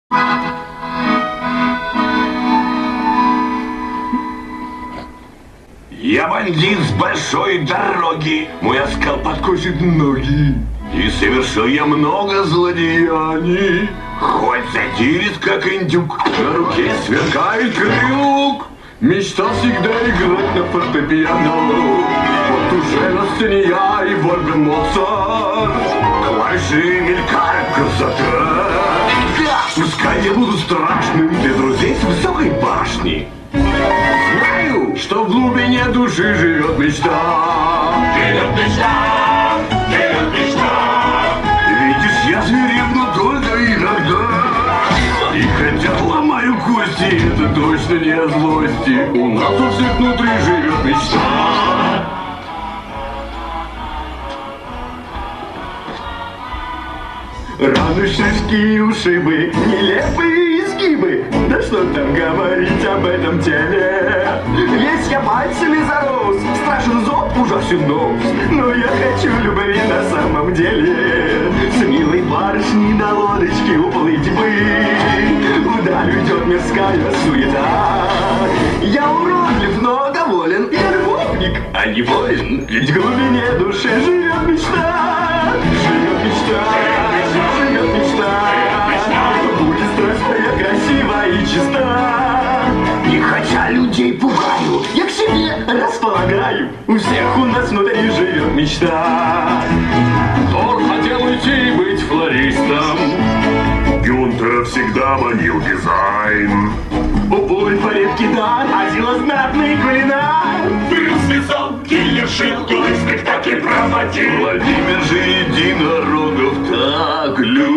Я бандит с большой дороги, мой оскал подкосит ноги. И совершил я много злодеяний. Хоть сатирит, как индюк, на руке сверкает крюк. Мечтал всегда играть на фортепиано. Вот уже на сцене я и Вольфганг Моцарт. Клавиши мелькают, красота. Пускай я буду страшным для друзей с высокой башни. Знаю, что в глубине души живет мечта. Живет мечта, живет мечта. Видишь, я свирепну только иногда. И хотя ломаю кости, это точно не о злости. У нас у всех внутри живет мечта. Раны, шишки, ушибы, нелепые изгибы. Да что там говорить об этом теле? Весь я пальцами зарос, страшен зоб, ужасен нос. Но я хочу любви на самом деле. С милой барышней на лодочке уплыть бы. Вдаль уйдет мирская суета. Я уродлив, но доволен. Я любовник, а не воин. Ведь в глубине души живет мечта. Живет мечта. Живет мечта, будет страстная, красива и чиста. Не хотя людей пугаю, я к себе располагаю. У всех у нас внутри живет мечта. Тор хотел уйти и быть флористом. Гюнтера всегда манил дизайн. У Ульфа редкий дар, Азила знатный кулинар. Брюс Висон, киллер шил, голый спектакль проводил. Владимир же единорогов так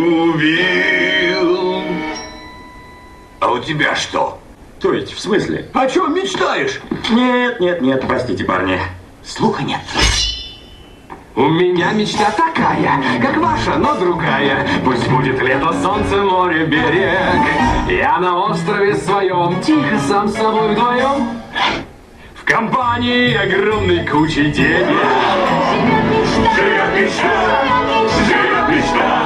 любил. А у тебя что? То есть, в смысле? О чем мечтаешь? Нет, простите, парни. Слуха нет. У меня мечта такая, как ваша, но другая. Пусть будет лето, солнце, море, берег. Я на острове своем, тихо сам с собой вдвоем, в компании огромной кучи денег. Живет мечта, живет мечта, живет мечта.